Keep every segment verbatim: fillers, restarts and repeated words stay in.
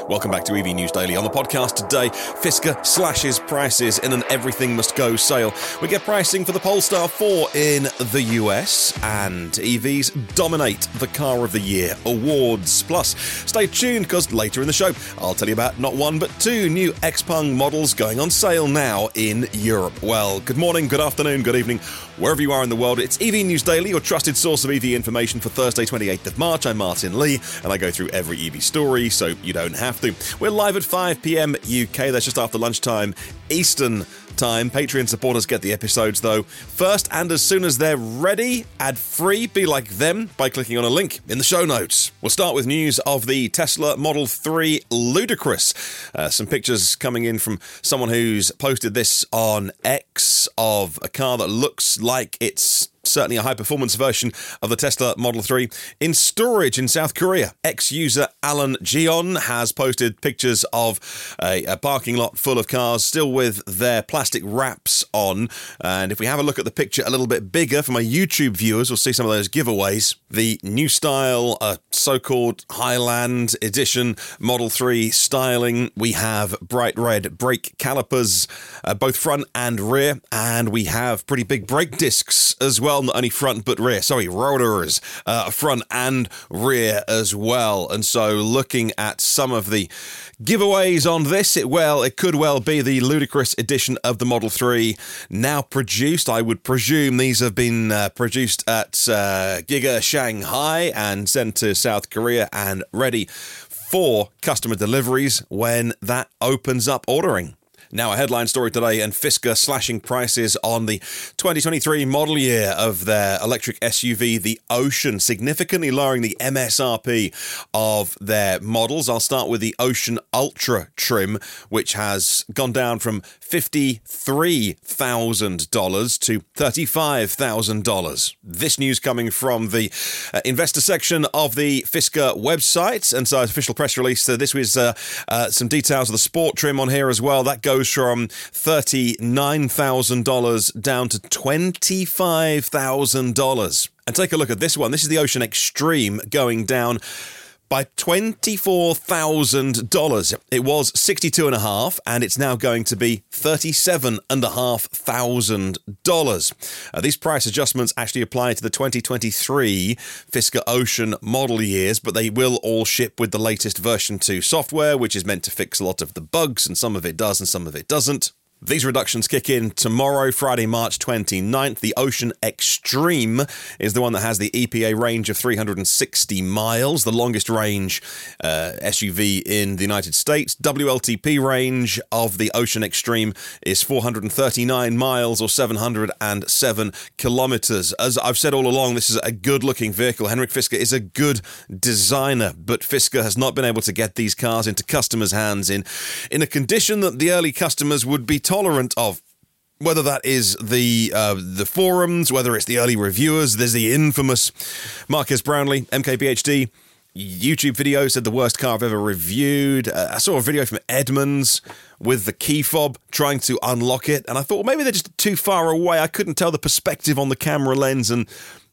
Welcome back to E V News Daily. On the podcast today, Fisker slashes prices in an everything must go sale. We get pricing for the Polestar four in the U S, and E Vs dominate the Car of the Year awards. Plus, stay tuned because later in the show, I'll tell you about not one but two new Xpeng models going on sale now in Europe. Well, good morning, good afternoon, good evening, wherever you are in the world. It's E V News Daily, your trusted source of E V information for Thursday, twenty-eighth of March. I'm Martin Lee, and I go through every E V story, so you don't have to. We're live at five p.m. U K, that's just after lunchtime Eastern time. Patreon supporters get the episodes, though, first and as soon as they're ready, ad-free. Be like them by clicking on a link in the show notes. We'll start with news of the Tesla Model three Ludicrous. Uh, some pictures coming in from someone who's posted this on X of a car that looks like it's certainly a high-performance version of the Tesla Model three in storage in South Korea. Ex-user Alan Gion has posted pictures of a, a parking lot full of cars still with their plastic wraps on. And if we have a look at the picture a little bit bigger for my YouTube viewers, we'll see some of those giveaways. The new style, uh, so-called Highland Edition Model three styling. We have bright red brake calipers, uh, both front and rear, and we have pretty big brake discs as well. Not only front but rear, sorry, rotors, uh, front and rear as well. And so looking at some of the giveaways on this, it well, it could well be the Ludicrous edition of the Model three now produced. I would presume these have been uh, produced at uh, Giga Shanghai and sent to South Korea and ready for customer deliveries when that opens up ordering. Now, a headline story today, and Fisker slashing prices on the twenty twenty-three model year of their electric S U V, the Ocean, significantly lowering the M S R P of their models. I'll start with the Ocean Ultra trim, which has gone down from fifty-three thousand dollars to thirty-five thousand dollars. This news coming from the uh, investor section of the Fisker website, and so official press release. So this was uh, uh, some details of the Sport trim on here as well. That goes from thirty-nine thousand dollars down to twenty-five thousand dollars. And take a look at this one. This is the Ocean Extreme going down by twenty-four thousand dollars. It was sixty-two and a half, and it's now going to be thirty-seven and a half thousand dollars. Uh, these price adjustments actually apply to the twenty twenty-three Fisker Ocean model years, but they will all ship with the latest version two software, which is meant to fix a lot of the bugs, and some of it does and some of it doesn't. These reductions kick in tomorrow, Friday, March twenty-ninth. The Ocean Extreme is the one that has the E P A range of three hundred sixty miles, the longest range uh, S U V in the United States. W L T P range of the Ocean Extreme is four hundred thirty-nine miles or seven hundred seven kilometers. As I've said all along, this is a good-looking vehicle. Henrik Fisker is a good designer, but Fisker has not been able to get these cars into customers' hands in, in a condition that the early customers would be tolerant of. Whether that is the uh, the forums, whether it's the early reviewers. There's the infamous Marcus Brownlee, M K B H D, YouTube video, said the worst car I've ever reviewed. Uh, I saw a video from Edmunds with the key fob trying to unlock it, and I thought, well, maybe they're just too far away. I couldn't tell the perspective on the camera lens, and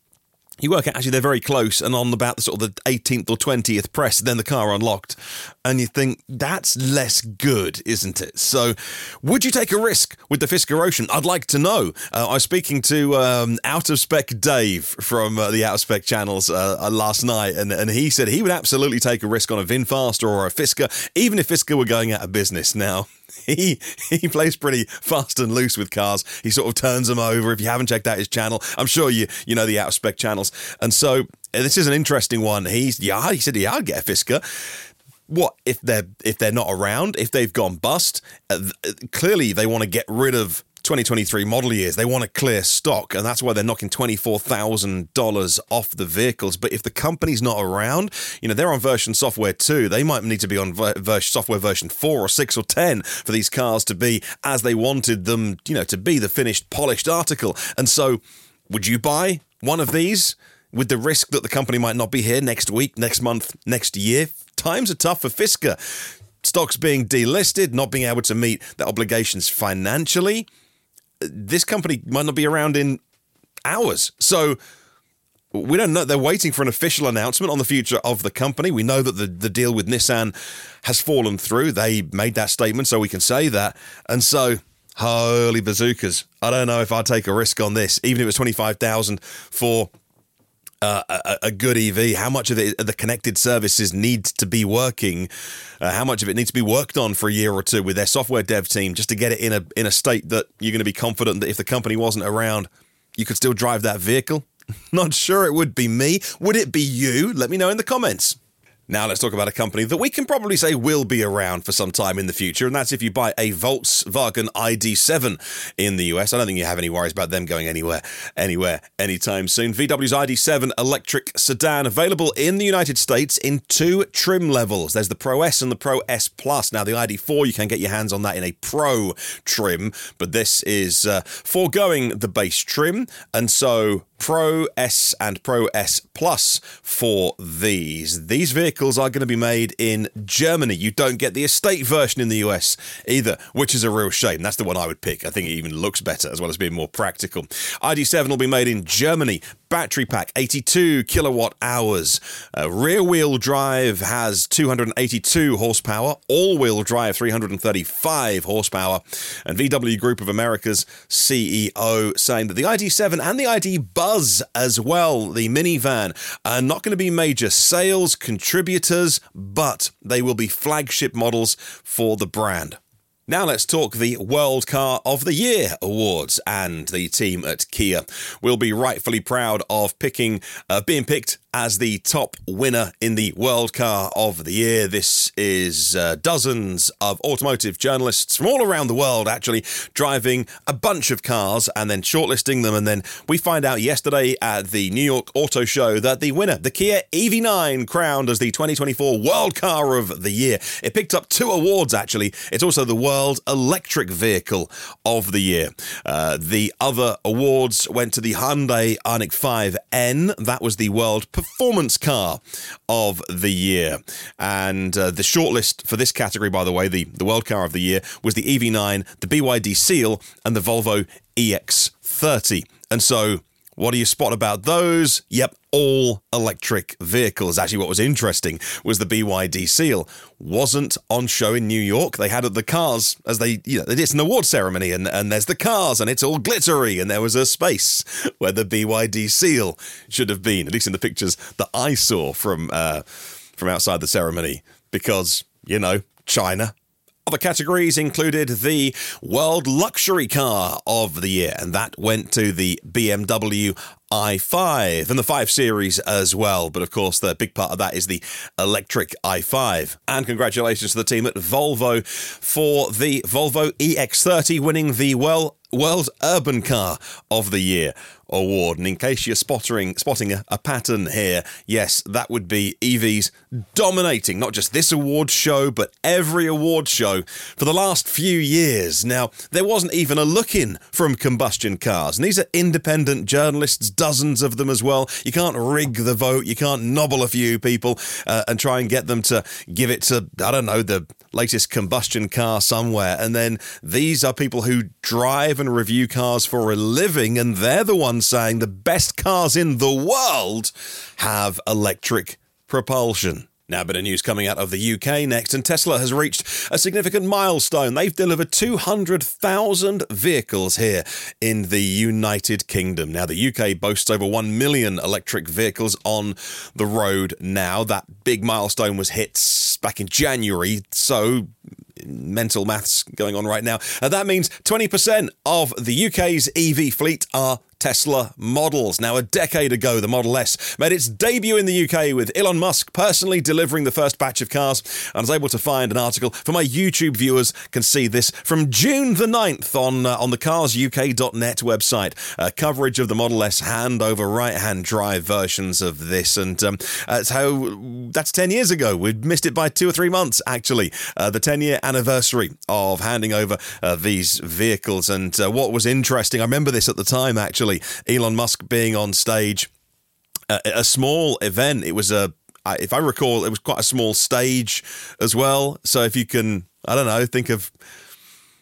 you work out, actually, they're very close, and on about the sort of the eighteenth or twentieth press, then the car unlocked. And you think, that's less good, isn't it? So, would you take a risk with the Fisker Ocean? I'd like to know. Uh, I was speaking to um, Out of Spec Dave from uh, the Out of Spec channels uh, last night, and, and he said he would absolutely take a risk on a VinFast or a Fisker, even if Fisker were going out of business now. He he plays pretty fast and loose with cars. He sort of turns them over. If you haven't checked out his channel, I'm sure you you know the Out of Spec channels. And so this is an interesting one. He's yeah, he said yeah, I'd get a Fisker. What if they're if they're not around? If they've gone bust? Uh, clearly, they want to get rid of twenty twenty-three model years. They want to clear stock, and that's why they're knocking twenty-four thousand dollars off the vehicles. But if the company's not around, you know, they're on version software two. They might need to be on ver- ver- software version four or six or ten for these cars to be as they wanted them, you know, to be the finished, polished article. And so, would you buy one of these with the risk that the company might not be here next week, next month, next year? Times are tough for Fisker. Stocks being delisted, not being able to meet their obligations financially. This company might not be around in hours. So we don't know. They're waiting for an official announcement on the future of the company. We know that the, the deal with Nissan has fallen through. They made that statement, so we can say that. And so, holy bazookas. I don't know if I'd take a risk on this, even if it was twenty-five thousand dollars for uh, a, a good E V. How much of it, the connected services need to be working? Uh, how much of it needs to be worked on for a year or two with their software dev team just to get it in a in a state that you're going to be confident that if the company wasn't around, you could still drive that vehicle? Not sure it would be me. Would it be you? Let me know in the comments. Now let's talk about a company that we can probably say will be around for some time in the future, and that's if you buy a Volkswagen I D seven in the U S. I don't think you have any worries about them going anywhere, anywhere, anytime soon. V W's I D seven electric sedan available in the United States in two trim levels. There's the Pro S and the Pro S Plus. Now the I D four, you can get your hands on that in a Pro trim, but this is uh, foregoing the base trim, and so Pro S and Pro S Plus for these. These vehicles are going to be made in Germany. You don't get the estate version in the U S either, which is a real shame. That's the one I would pick. I think it even looks better as well as being more practical. I D seven will be made in Germany. Battery pack, eighty-two kilowatt hours. Uh, rear wheel drive has two hundred eighty-two horsepower. All wheel drive, three hundred thirty-five horsepower. And V W Group of America's C E O saying that the I D seven and the I D Buzz as well, the minivan, are not going to be major sales contributors, but they will be flagship models for the brand. Now let's talk the World Car of the Year awards, and the team at Kia will be rightfully proud of picking, uh, being picked as the top winner in the World Car of the Year. This is uh, dozens of automotive journalists from all around the world actually driving a bunch of cars and then shortlisting them, and then we find out yesterday at the New York Auto Show that the winner, the Kia E V nine, crowned as the twenty twenty-four World Car of the Year. It picked up two awards actually. It's also the World Electric Vehicle of the Year. Uh, the other awards went to the Hyundai Ioniq five N. That was the World Performance Car of the Year. And uh, the shortlist for this category, by the way, the, the World Car of the Year, was the E V nine, the B Y D Seal, and the Volvo E X thirty. And so, what do you spot about those? Yep, all electric vehicles. Actually, what was interesting was the B Y D Seal wasn't on show in New York. They had the cars as they, you know, it's an award ceremony, and, and there's the cars, and it's all glittery, and there was a space where the B Y D Seal should have been, at least in the pictures that I saw from uh, from outside the ceremony, because, you know, China. Other categories included the World Luxury Car of the Year, and that went to the B M W i five and the five Series as well. But of course, the big part of that is the electric i five. And congratulations to the team at Volvo for the Volvo E X thirty winning the World World Urban Car of the Year award. And in case you're spotting, spotting a, a pattern here, yes, that would be E Vs dominating not just this award show, but every award show for the last few years. Now, there wasn't even a look-in from combustion cars. And these are independent journalists, dozens of them as well. You can't rig the vote. You can't nobble a few people uh, and try and get them to give it to, I don't know, the latest combustion car somewhere. And then these are people who drive and review cars for a living, and they're the ones saying the best cars in the world have electric propulsion. Now, a bit of news coming out of the U K next, and Tesla has reached a significant milestone. They've delivered two hundred thousand vehicles here in the United Kingdom. Now, the U K boasts over one million electric vehicles on the road now. That big milestone was hit back in January, so mental maths going on right now. Uh, that means twenty percent of the U K's E V fleet are Tesla models. Now, a decade ago, the Model S made its debut in the U K with Elon Musk personally delivering the first batch of cars. I was able to find an article for my YouTube viewers can see this from June the ninth on uh, on the cars U K dot net website. Uh, coverage of the Model S hand over right-hand drive versions of this, and um, that's how that's ten years ago. We'd missed it by two or three months, actually. Uh, the ten-year anniversary of handing over uh, these vehicles, and uh, what was interesting, I remember this at the time, actually. Elon Musk being on stage, uh, a small event. It was a, if I recall, it was quite a small stage as well. So if you can, I don't know, think of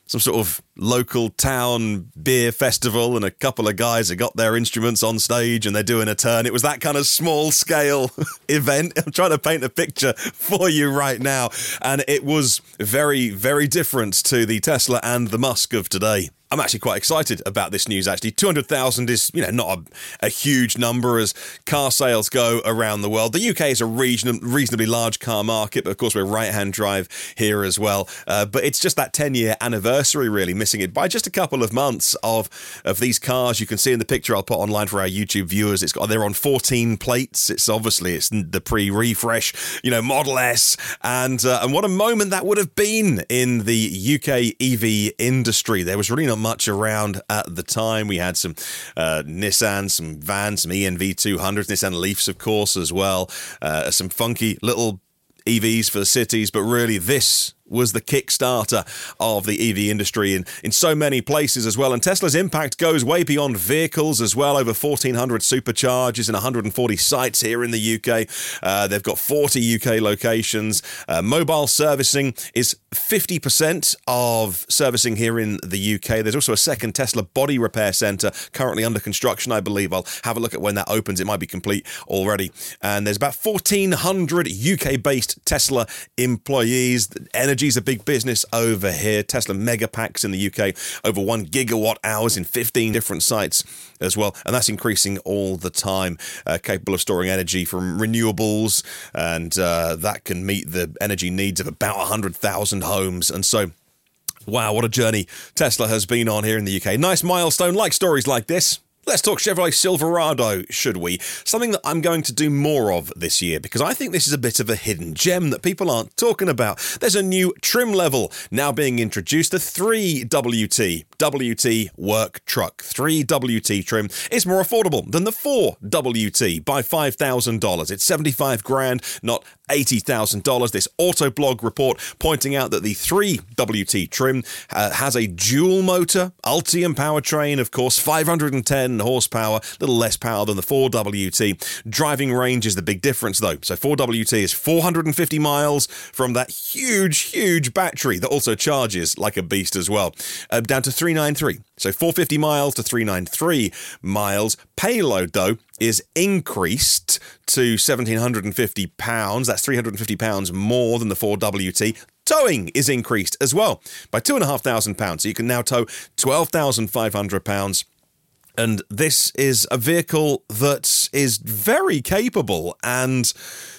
some sort of local town beer festival and a couple of guys have got their instruments on stage and they're doing a turn. It was that kind of small scale event. I'm trying to paint a picture for you right now. And it was very, very different to the Tesla and the Musk of today. I'm actually quite excited about this news, actually. two hundred thousand is, you know, not a, a huge number as car sales go around the world. The U K is a region, reasonably large car market, but of course we're right-hand drive here as well. Uh, but it's just that ten-year anniversary, really, missing it by just a couple of months of of these cars. You can see in the picture I'll put online for our YouTube viewers. It's got they're on fourteen plates. It's obviously it's the pre-refresh, you know, Model S, and uh, and what a moment that would have been in the U K E V industry. There was really not much around at the time. We had some uh, Nissan, some vans, some E N V two hundreds, Nissan Leafs, of course, as well. Uh, some funky little E Vs for the cities, but really this was the Kickstarter of the E V industry in, in so many places as well. And Tesla's impact goes way beyond vehicles as well. Over fourteen hundred superchargers in one hundred forty sites here in the U K. Uh, they've got forty U K locations. Uh, mobile servicing is fifty percent of servicing here in the U K. There's also a second Tesla body repair centre currently under construction, I believe. I'll have a look at when that opens. It might be complete already. And there's about fourteen hundred U K-based Tesla employees. Energy is a big business over here. Tesla Megapacks in the U K, over one gigawatt hours in fifteen different sites as well. And that's increasing all the time, uh, capable of storing energy from renewables. And uh, that can meet the energy needs of about one hundred thousand homes. And so, wow, what a journey Tesla has been on here in the U K. Nice milestone, like stories like this. Let's talk Chevrolet Silverado, should we? Something that I'm going to do more of this year because I think this is a bit of a hidden gem that people aren't talking about. There's a new trim level now being introduced, the three W T. W T Work Truck. three W T trim is more affordable than the four W T by five thousand dollars. It's seventy-five grand, not eighty thousand dollars. This Autoblog report pointing out that the three W T trim uh, has a dual motor, Ultium powertrain, of course, five hundred ten horsepower, a little less power than the four W T. Driving range is the big difference, though. So four W T is four hundred fifty miles from that huge, huge battery that also charges like a beast as well, uh, down to three ninety-three. So four hundred fifty miles to three ninety-three miles. Payload, though, is increased to one thousand seven hundred fifty pounds. That's three hundred fifty pounds more than the four W T. Towing is increased as well by two thousand five hundred pounds. So you can now tow twelve thousand five hundred pounds. And this is a vehicle that is very capable and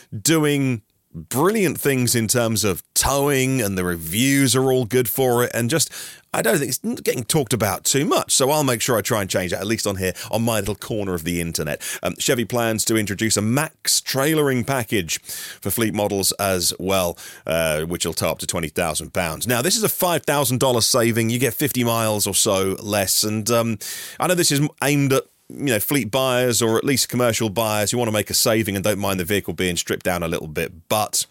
doing brilliant things in terms of towing, and the reviews are all good for it, and just I don't think it's getting talked about too much, so I'll make sure I try and change that, at least on here, on my little corner of the internet. Um, Chevy plans to introduce a max trailering package for fleet models as well, uh, which will tow up to twenty thousand pounds. Now, this is a five thousand dollars saving. You get fifty miles or so less, and um, I know this is aimed at you know, fleet buyers or at least commercial buyers who want to make a saving and don't mind the vehicle being stripped down a little bit. But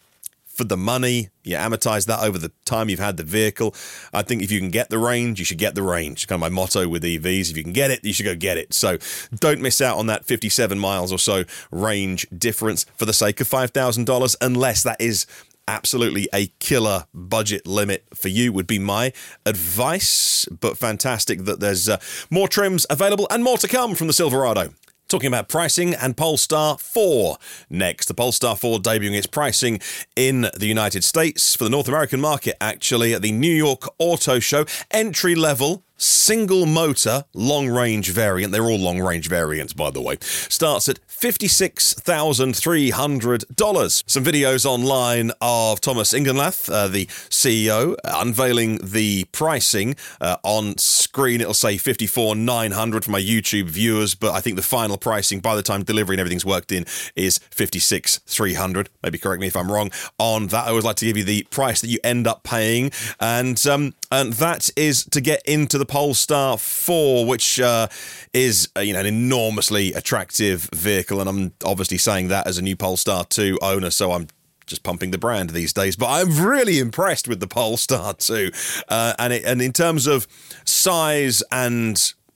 for the money, you amortize that over the time you've had the vehicle. I think if you can get the range, you should get the range. It's kind of my motto with E Vs. If you can get it, you should go get it. So don't miss out on that fifty-seven miles or so range difference for the sake of five thousand dollars, unless that is absolutely a killer budget limit for you, would be my advice. But fantastic that there's uh, more trims available and more to come from the Silverado. Talking about pricing and Polestar four next. The Polestar four debuting its pricing in the United States for the North American market, actually, at the New York Auto Show. Entry level, single motor, long range variant. They're all long range variants, by the way. Starts at fifty-six thousand three hundred dollars. Some videos online of Thomas Ingenlath, uh, the C E O, unveiling the pricing. Uh, on screen, it'll say fifty-four thousand nine hundred dollars for my YouTube viewers, but I think the final pricing, by the time delivery and everything's worked in, is fifty-six thousand three hundred dollars. Maybe correct me if I'm wrong on that. I always like to give you the price that you end up paying, and um, and that is to get into the Polestar four, which uh, is uh, you know an enormously attractive vehicle, and I'm obviously saying that as a new Polestar two owner, so I'm just pumping the brand these days. But I'm really impressed with the Polestar two, uh, and it, and in terms of size and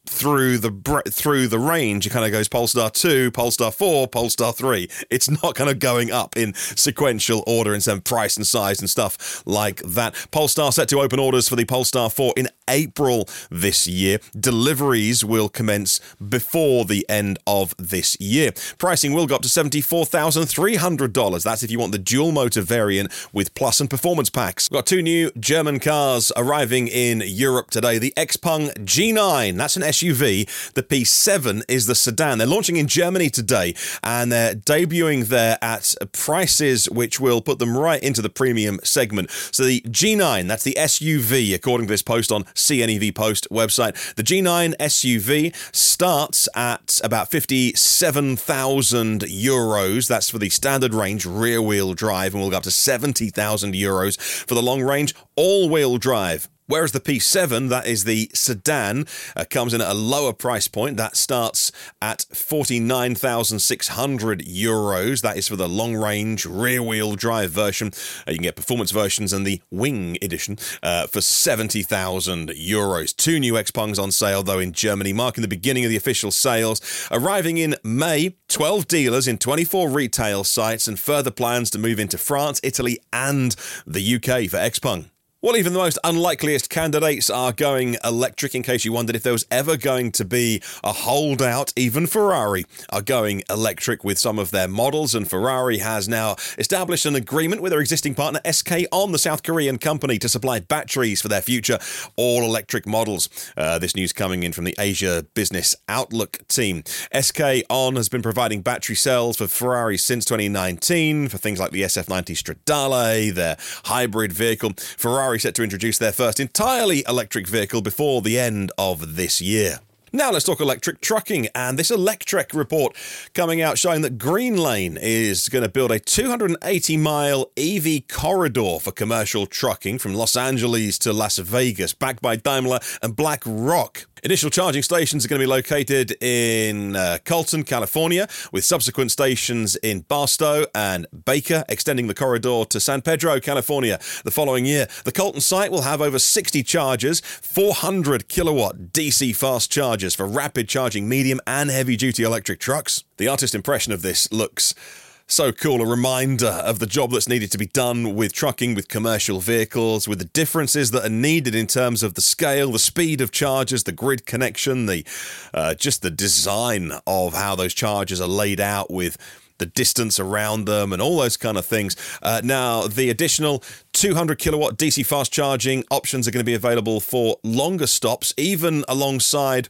through the through the range. It kind of goes Polestar two, Polestar four, Polestar three. It's not kind of going up in sequential order in terms of price and size and stuff like that. Polestar set to open orders for the Polestar four in April this year. Deliveries will commence before the end of this year. Pricing will go up to seventy-four thousand three hundred dollars. That's if you want the dual motor variant with Plus and Performance packs. We've got two new German cars arriving in Europe today. The Xpeng G nine, that's an S U V. The P seven is the sedan. They're launching in Germany today, and they're debuting there at prices which will put them right into the premium segment. So the G nine, that's the S U V, according to this post on C N E V Post website. The G nine S U V starts at about fifty-seven thousand euros. That's for the standard range rear-wheel drive, and will go up to seventy thousand euros for the long-range all-wheel drive. Whereas the P seven, that is the sedan, uh, comes in at a lower price point. That starts at forty-nine thousand six hundred euros. That is for the long-range rear-wheel drive version. Uh, you can get performance versions and the Wing edition uh, for seventy thousand euros. Two new Xpengs on sale, though, in Germany, marking the beginning of the official sales. Arriving in May, twelve dealers in twenty-four retail sites, and further plans to move into France, Italy, and the U K for Xpeng. Well, even the most unlikeliest candidates are going electric. In case you wondered if there was ever going to be a holdout, even Ferrari are going electric with some of their models, and Ferrari has now established an agreement with their existing partner S K On, the South Korean company, to supply batteries for their future all-electric models. Uh, this news coming in from the Asia Business Outlook team. S K On has been providing battery cells for Ferrari since twenty nineteen for things like the S F ninety Stradale, their hybrid vehicle. Ferrari set to introduce their first entirely electric vehicle before the end of this year. Now let's talk electric trucking, and this Electrek report coming out showing that Greenlane is going to build a two hundred eighty mile E V corridor for commercial trucking from Los Angeles to Las Vegas, backed by Daimler and BlackRock. Initial charging stations are going to be located in uh, Colton, California, with subsequent stations in Barstow and Baker, extending the corridor to San Pedro, California the following year. The Colton site will have over sixty chargers, four hundred kilowatt D C fast chargers for rapid charging medium and heavy-duty electric trucks. The artist impression of this looks so cool, a reminder of the job that's needed to be done with trucking, with commercial vehicles, with the differences that are needed in terms of the scale, the speed of chargers, the grid connection, the uh, just the design of how those chargers are laid out with the distance around them and all those kind of things. Uh, now, the additional two hundred kilowatt D C fast charging options are going to be available for longer stops, even alongside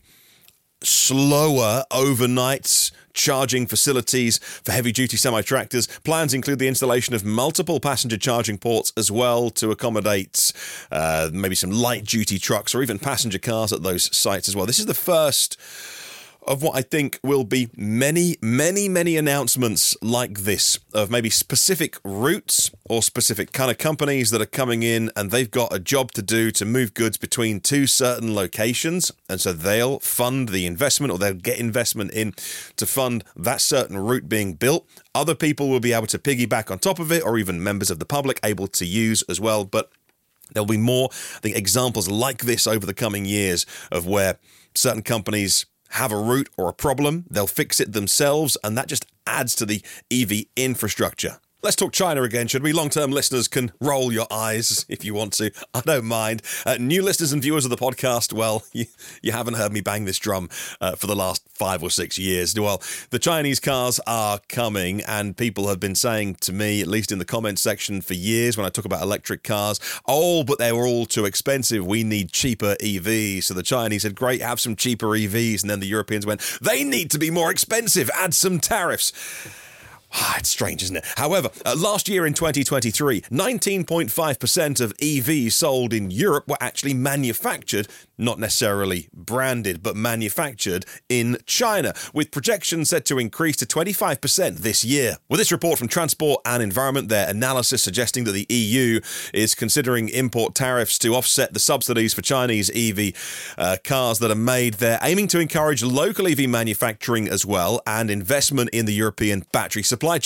slower overnight charging facilities for heavy-duty semi-tractors. Plans include the installation of multiple passenger charging ports as well to accommodate uh, maybe some light-duty trucks or even passenger cars at those sites as well. This is the first of what I think will be many, many, many announcements like this of maybe specific routes or specific kind of companies that are coming in and they've got a job to do to move goods between two certain locations. And so they'll fund the investment or they'll get investment in to fund that certain route being built. Other people will be able to piggyback on top of it, or even members of the public able to use as well. But there'll be more, I think, examples like this over the coming years of where certain companies have a route or a problem, they'll fix it themselves, and that just adds to the E V infrastructure. Let's talk China again, should we? Long-term listeners can roll your eyes if you want to. I don't mind. Uh, new listeners and viewers of the podcast, well, you, you haven't heard me bang this drum uh, for the last five or six years. Well, the Chinese cars are coming, and people have been saying to me, at least in the comments section for years when I talk about electric cars, oh, but they were all too expensive. We need cheaper E Vs. So the Chinese said, great, have some cheaper E Vs. And then the Europeans went, they need to be more expensive. Add some tariffs. Ah, it's strange, isn't it? However, uh, last year in twenty twenty-three, nineteen point five percent of E Vs sold in Europe were actually manufactured, not necessarily branded, but manufactured in China, with projections set to increase to twenty-five percent this year. With this report from Transport and Environment, their analysis suggesting that the E U is considering import tariffs to offset the subsidies for Chinese E V uh, cars that are made. They're aiming to encourage local E V manufacturing as well and investment in the European battery supply chain.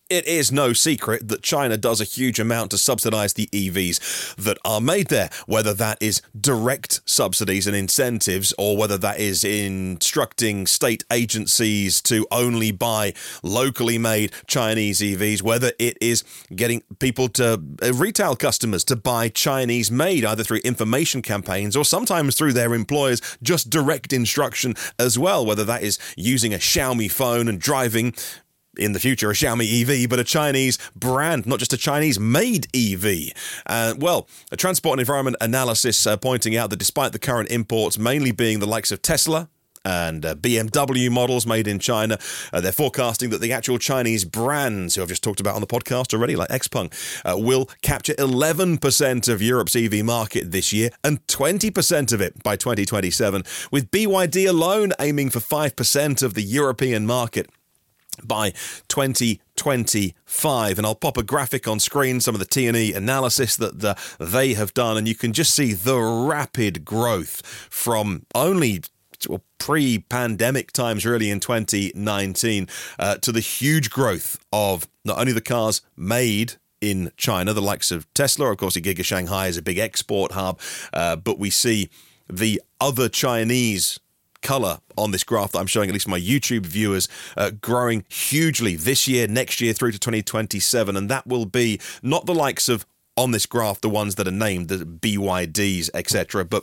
It is no secret that China does a huge amount to subsidize the E Vs that are made there, whether that is direct subsidies and incentives or whether that is instructing state agencies to only buy locally made Chinese E Vs, whether it is getting people to, uh, retail customers to buy Chinese made, either through information campaigns or sometimes through their employers, just direct instruction as well, whether that is using a Xiaomi phone and driving in the future a Xiaomi E V, but a Chinese brand, not just a Chinese-made E V. Uh, well, a transport and environment analysis uh, pointing out that despite the current imports mainly being the likes of Tesla and uh, B M W models made in China, uh, they're forecasting that the actual Chinese brands, who I've just talked about on the podcast already, like Xpeng, uh, will capture eleven percent of Europe's E V market this year and twenty percent of it by twenty twenty-seven, with B Y D alone aiming for five percent of the European market by twenty twenty-five. And I'll pop a graphic on screen, some of the T and E analysis that the, they have done, and you can just see the rapid growth from only well, pre-pandemic times, really, in twenty nineteen, uh, to the huge growth of not only the cars made in China, the likes of Tesla, of course, Giga Shanghai is a big export hub, uh, but we see the other Chinese color on this graph that I'm showing, at least my YouTube viewers, uh, growing hugely this year, next year, through to twenty twenty-seven. And that will be not the likes of, on this graph, the ones that are named, the B Y Ds, et cetera, but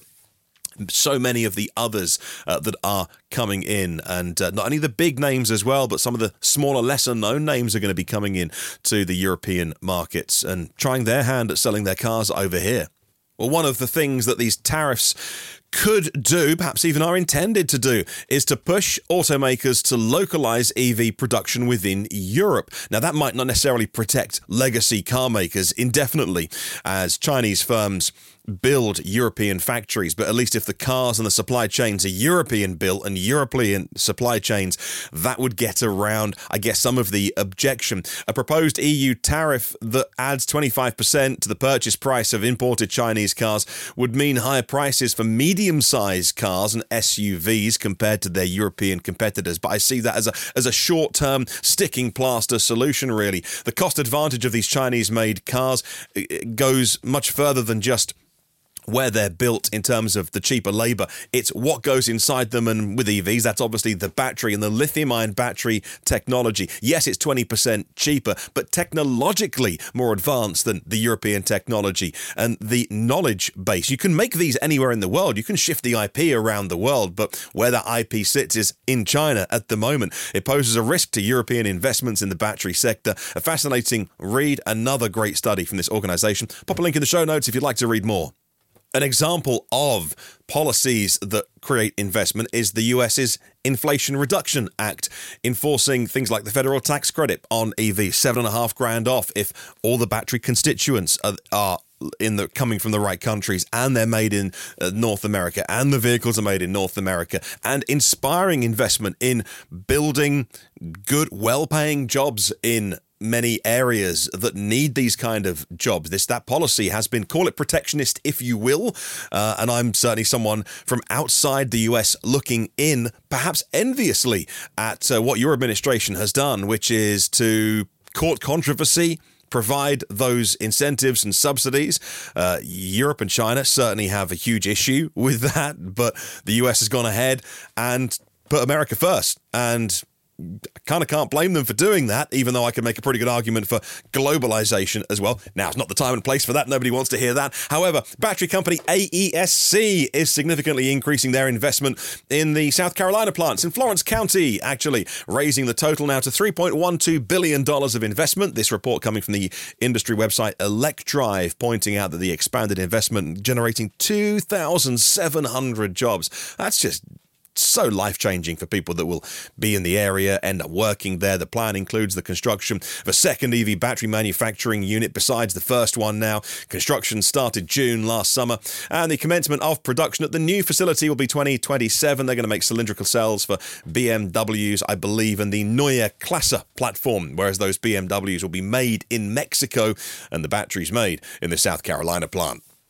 so many of the others uh, that are coming in. And uh, not only the big names as well, but some of the smaller, lesser-known names are going to be coming in to the European markets and trying their hand at selling their cars over here. Well, one of the things that these tariffs could do, perhaps even are intended to do, is to push automakers to localize E V production within Europe. Now, that might not necessarily protect legacy car makers indefinitely, as Chinese firms build European factories, but at least if the cars and the supply chains are European built and European supply chains, that would get around, I guess, some of the objection. A proposed E U tariff that adds twenty-five percent to the purchase price of imported Chinese cars would mean higher prices for medium-sized cars and S U Vs compared to their European competitors. But I see that as a as a short-term sticking plaster solution, really. The cost advantage of these Chinese-made cars goes much further than just where they're built in terms of the cheaper labour. It's what goes inside them, and with E Vs, that's obviously the battery and the lithium-ion battery technology. Yes, it's twenty percent cheaper, but technologically more advanced than the European technology. And the knowledge base, you can make these anywhere in the world. You can shift the I P around the world, but where that I P sits is in China at the moment. It poses a risk to European investments in the battery sector. A fascinating read, another great study from this organisation. Pop a link in the show notes if you'd like to read more. An example of policies that create investment is the U S's Inflation Reduction Act, enforcing things like the federal tax credit on E Vs, seven and a half grand off if all the battery constituents are, are in the coming from the right countries, and they're made in uh, North America, and the vehicles are made in North America, and inspiring investment in building good, well-paying jobs in many areas that need these kind of jobs. This that policy has been, call it protectionist if you will, uh, and I'm certainly someone from outside the U S looking in, perhaps enviously, at uh, what your administration has done, which is to court controversy, provide those incentives and subsidies. Uh, Europe and China certainly have a huge issue with that, but the U S has gone ahead and put America first, and I kind of can't blame them for doing that, even though I can make a pretty good argument for globalization as well. Now, it's not the time and place for that. Nobody wants to hear that. However, battery company A E S C is significantly increasing their investment in the South Carolina plants in Florence County, actually, raising the total now to three point one two billion dollars of investment. This report coming from the industry website Electrive, pointing out that the expanded investment generating two thousand seven hundred jobs. That's just so life-changing for people that will be in the area, end up working there. The plan includes the construction of a second E V battery manufacturing unit besides the first one now. Construction started June last summer, and the commencement of production at the new facility will be twenty twenty-seven. They're going to make cylindrical cells for B M Ws, I believe, and the Neue Klasse platform, whereas those B M Ws will be made in Mexico and the batteries made in the South Carolina plant.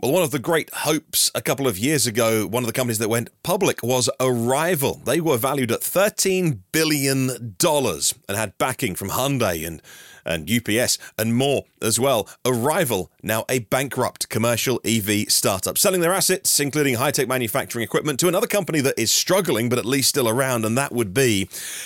Well, one of the great hopes a couple of years ago, one of the companies that went public was Arrival. They were valued at thirteen billion dollars and had backing from Hyundai and, and U P S and more as well. Arrival, now a bankrupt commercial E V startup, selling their assets, including high-tech manufacturing equipment, to another company that is struggling but at least still around, and that would be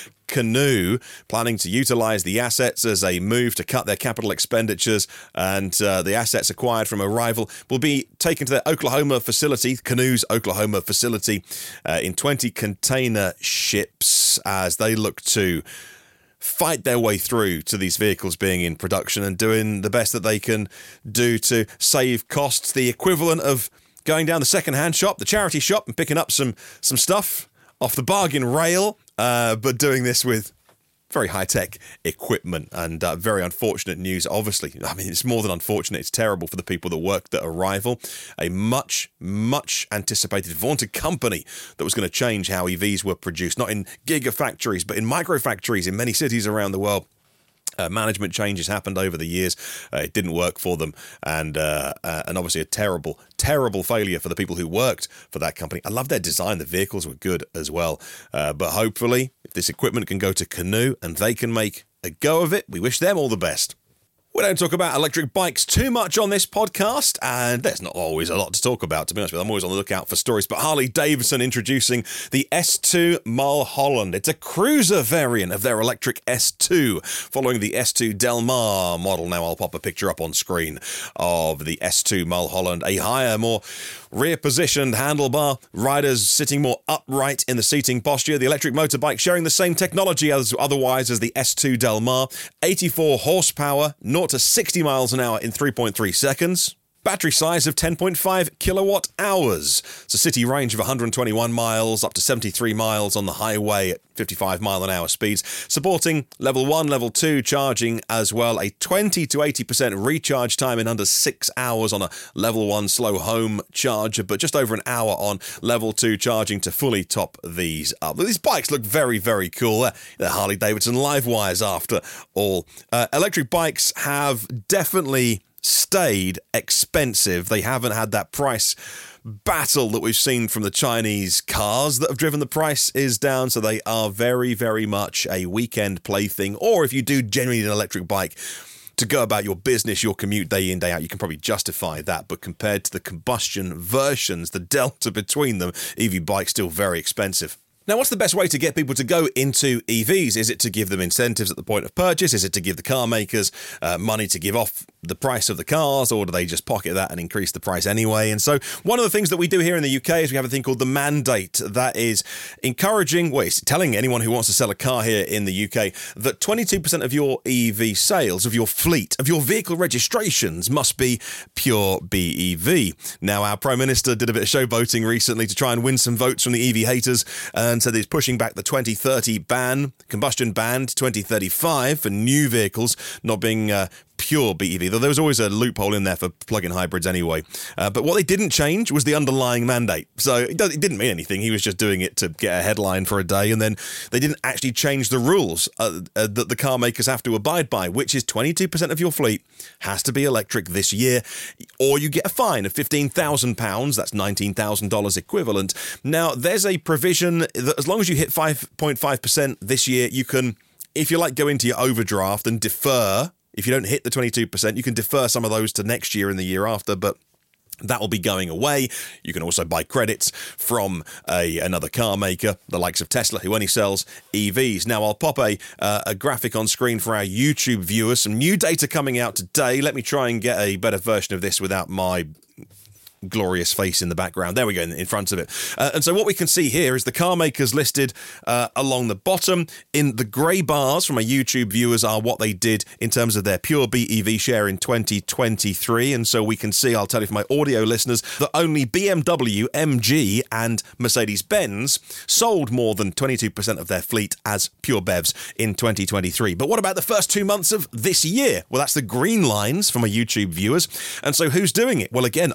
Canoo, planning to utilize the assets as a move to cut their capital expenditures, and uh, the assets acquired from Arrival will be taken to their Oklahoma facility, Canoo's Oklahoma facility, uh, in twenty container ships as they look to fight their way through to these vehicles being in production and doing the best that they can do to save costs, the equivalent of going down the second-hand shop, the charity shop, and picking up some some stuff off the bargain rail, uh, but doing this with very high-tech equipment, and uh, very unfortunate news, obviously. I mean, it's more than unfortunate, it's terrible for the people that worked at Arrival, a much, much anticipated, vaunted company that was going to change how E Vs were produced, not in gigafactories, but in microfactories in many cities around the world. Uh, management changes happened over the years. Uh, it didn't work for them, and uh, uh, and obviously a terrible, terrible failure for the people who worked for that company. I love their design. The vehicles were good as well. Uh, but hopefully, if this equipment can go to Canoo and they can make a go of it, we wish them all the best. We don't talk about electric bikes too much on this podcast, and there's not always a lot to talk about, to be honest with you. I'm always on the lookout for stories, but Harley-Davidson introducing the S two Mulholland. It's a cruiser variant of their electric S two, following the S two Del Mar model. Now, I'll pop a picture up on screen of the S two Mulholland, a higher, more rear-positioned handlebar, riders sitting more upright in the seating posture. The electric motorbike sharing the same technology as otherwise as the S two Del Mar, eighty-four horsepower, zero to sixty miles an hour in three point three seconds. Battery size of ten point five kilowatt hours. It's a city range of one hundred twenty-one miles, up to seventy-three miles on the highway at fifty-five mile an hour speeds. Supporting level one, level two charging as well. A twenty to eighty percent recharge time in under six hours on a level one slow home charger, but just over an hour on level two charging to fully top these up. These bikes look very, very cool. They're Harley-Davidson Livewires after all. Uh, electric bikes have definitely stayed expensive. They haven't had that price battle that we've seen from the Chinese cars that have driven the prices down, so they are very, very much a weekend plaything, or if you do genuinely need an electric bike to go about your business, your commute day in, day out, you can probably justify that, but compared to the combustion versions, the delta between them, E V bikes still very expensive. Now, what's the best way to get people to go into E Vs? Is it to give them incentives at the point of purchase? Is it to give the car makers uh, money to give off the price of the cars, or do they just pocket that and increase the price anyway? And so one of the things that we do here in the U K is we have a thing called the mandate that is encouraging, well, it's telling anyone who wants to sell a car here in the U K that twenty-two percent of your E V sales, of your fleet, of your vehicle registrations must be pure B E V. Now, our Prime Minister did a bit of showboating recently to try and win some votes from the E V haters, and said he's pushing back the twenty thirty ban, combustion ban to twenty thirty-five for new vehicles not being uh, pure B E V, though there was always a loophole in there for plug-in hybrids anyway. Uh, but what they didn't change was the underlying mandate. So it, does, it didn't mean anything. He was just doing it to get a headline for a day, and then they didn't actually change the rules uh, uh, that the car makers have to abide by, which is twenty-two percent of your fleet has to be electric this year, or you get a fine of fifteen thousand pounds, that's nineteen thousand dollars equivalent. Now, there's a provision that as long as you hit five point five percent this year, you can, if you like, go into your overdraft and defer. If you don't hit the twenty-two percent, you can defer some of those to next year and the year after, but that will be going away. You can also buy credits from a another car maker, the likes of Tesla, who only sells E Vs. Now, I'll pop a, uh, a graphic on screen for our YouTube viewers. Some new data coming out today. Let me try and get a better version of this without my glorious face in the background. There we go, in, in front of it. Uh, and so what we can see here is the car makers listed uh, along the bottom. In the grey bars from our YouTube viewers are what they did in terms of their pure B E V share in twenty twenty-three. And so we can see, I'll tell you for my audio listeners, that only B M W, M G and Mercedes-Benz sold more than twenty-two percent of their fleet as pure B E Vs in twenty twenty-three. But what about the first two months of this year? Well, that's the green lines from our YouTube viewers. And so who's doing it? Well, again, only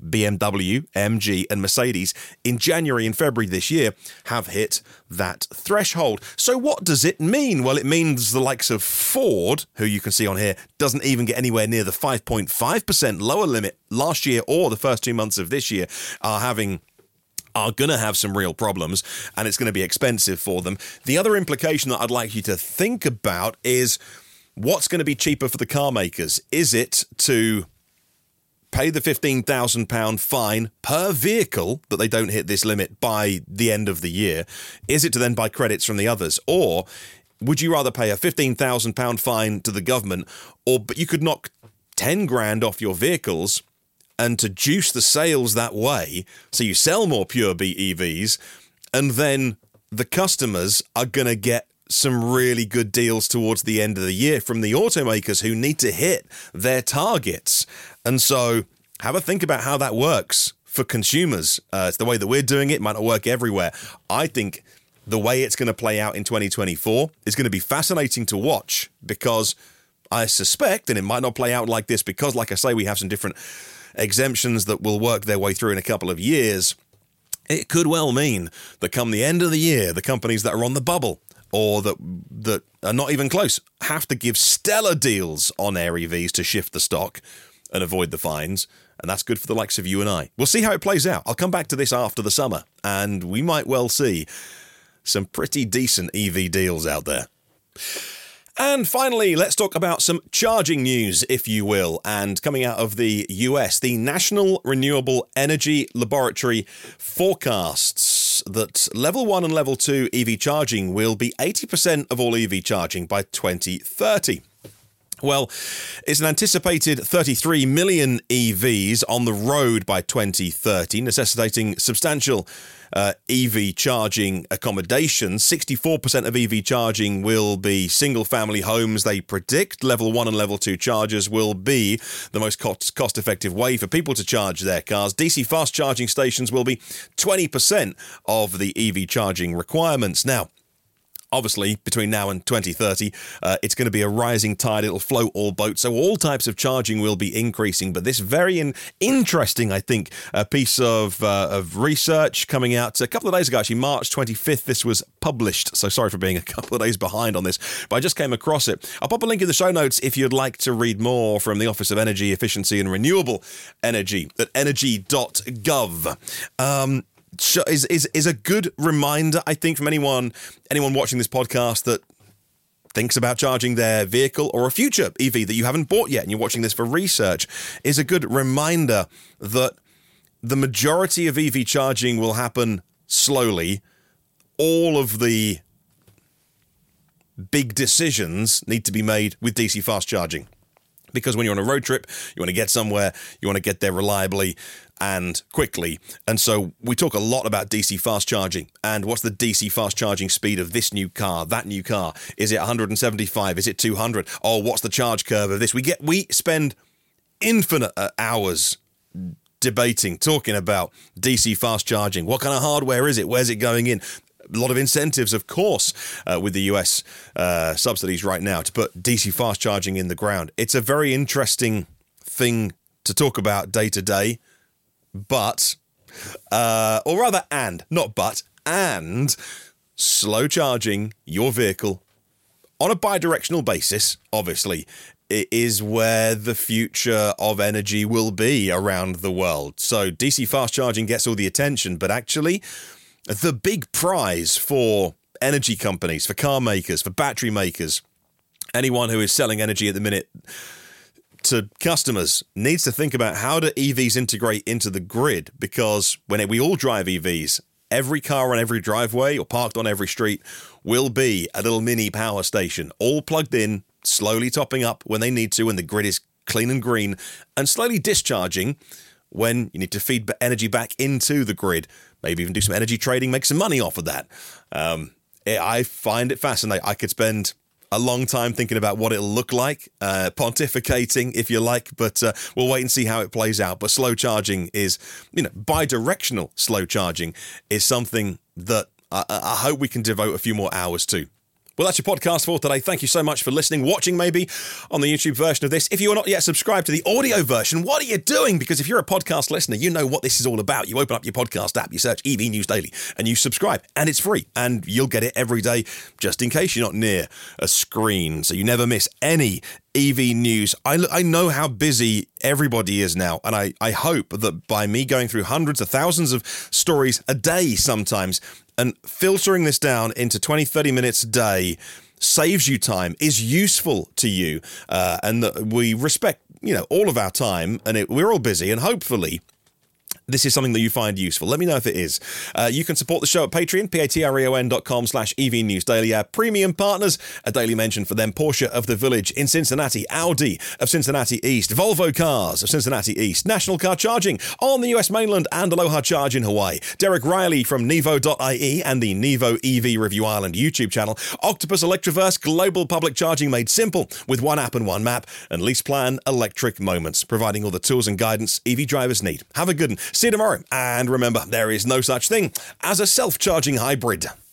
B M W, M G, and Mercedes in January and February this year have hit that threshold. So what does it mean? Well, it means the likes of Ford, who you can see on here, doesn't even get anywhere near the five point five percent lower limit last year or the first two months of this year, are having are going to have some real problems, and it's going to be expensive for them. The other implication that I'd like you to think about is what's going to be cheaper for the car makers. Is it to pay the fifteen thousand pounds fine per vehicle that they don't hit this limit by the end of the year? Is it to then buy credits from the others? Or would you rather pay a fifteen thousand pounds fine to the government, or but you could knock ten grand off your vehicles and to juice the sales that way, so you sell more pure B E Vs, and then the customers are going to get some really good deals towards the end of the year from the automakers who need to hit their targets. And so have a think about how that works for consumers. Uh, it's the way that we're doing it. It might not work everywhere. I think the way it's going to play out in twenty twenty-four is going to be fascinating to watch, because I suspect, and it might not play out like this because, like I say, we have some different exemptions that will work their way through in a couple of years. It could well mean that come the end of the year, the companies that are on the bubble or that that are not even close have to give stellar deals on Air E Vs to shift the stock and avoid the fines. And that's good for the likes of you and I. We'll see how it plays out. I'll come back to this after the summer, and we might well see some pretty decent E V deals out there. And finally, let's talk about some charging news, if you will. And coming out of the U S, the National Renewable Energy Laboratory forecasts that level one and level two E V charging will be eighty percent of all E V charging by twenty thirty. Well, it's an anticipated thirty-three million E Vs on the road by twenty thirty, necessitating substantial uh, E V charging accommodations. sixty-four percent of E V charging will be single-family homes. They predict level one and level two chargers will be the most cost- cost-effective way for people to charge their cars. D C fast charging stations will be twenty percent of the E V charging requirements. Now, obviously, between now and twenty thirty, uh, it's going to be a rising tide. It'll float all boats. So all types of charging will be increasing. But this very in- interesting, I think, uh, piece of uh, of research coming out a couple of days ago, actually, March twenty-fifth, this was published. So sorry for being a couple of days behind on this, but I just came across it. I'll pop a link in the show notes if you'd like to read more from the Office of Energy Efficiency and Renewable Energy at energy dot gov. Um, Is, is is a good reminder, I think, from anyone anyone watching this podcast that thinks about charging their vehicle or a future E V that you haven't bought yet and you're watching this for research, is a good reminder that the majority of E V charging will happen slowly. All of the big decisions need to be made with D C fast charging. Because when you're on a road trip, you want to get somewhere, you want to get there reliably and quickly. And so we talk a lot about D C fast charging. And what's the D C fast charging speed of this new car, that new car? Is it one seventy-five? Is it two hundred? Oh, what's the charge curve of this? We get we spend infinite hours debating, talking about D C fast charging. What kind of hardware is it? Where's it going in? A lot of incentives, of course, uh, with the U S uh, subsidies right now to put D C fast charging in the ground. It's a very interesting thing to talk about day to day, but, uh, or rather, and, not but, and slow charging your vehicle on a bi-directional basis, obviously, it is where the future of energy will be around the world. So D C fast charging gets all the attention, but actually, the big prize for energy companies, for car makers, for battery makers, anyone who is selling energy at the minute to customers needs to think about how do E Vs integrate into the grid, because when we all drive E Vs, every car on every driveway or parked on every street will be a little mini power station, all plugged in, slowly topping up when they need to when the grid is clean and green, and slowly discharging when you need to feed energy back into the grid. Maybe even do some energy trading, make some money off of that. Um, it, I find it fascinating. I could spend a long time thinking about what it'll look like, uh, pontificating, if you like, but uh, we'll wait and see how it plays out. But slow charging is, you know, bi-directional slow charging is something that I, I hope we can devote a few more hours to. Well, that's your podcast for today. Thank you so much for listening, watching maybe on the YouTube version of this. If you are not yet subscribed to the audio version, what are you doing? Because if you're a podcast listener, you know what this is all about. You open up your podcast app, you search E V News Daily, and you subscribe, and it's free, and you'll get it every day, just in case you're not near a screen, so you never miss any E V news. I, I know how busy everybody is now, and I, I hope that by me going through hundreds of thousands of stories a day sometimes, and filtering this down into twenty, thirty minutes a day saves you time, is useful to you, uh, and that we respect, you know, all of our time, and it, we're all busy, and hopefully this is something that you find useful. Let me know if it is. Uh, you can support the show at Patreon, P-A-T-R-E-O-N dot com slash E V News Daily. Our premium partners, a daily mention for them: Porsche of the Village in Cincinnati, Audi of Cincinnati East, Volvo Cars of Cincinnati East, National Car Charging on the U S mainland, and Aloha Charge in Hawaii. Derek Riley from Nevo dot I E and the Nevo E V Review Ireland YouTube channel. Octopus Electroverse, global public charging made simple with one app and one map. And LeasePlan Electric Moments, providing all the tools and guidance E V drivers need. Have a good one. See you tomorrow. And remember, there is no such thing as a self-charging hybrid.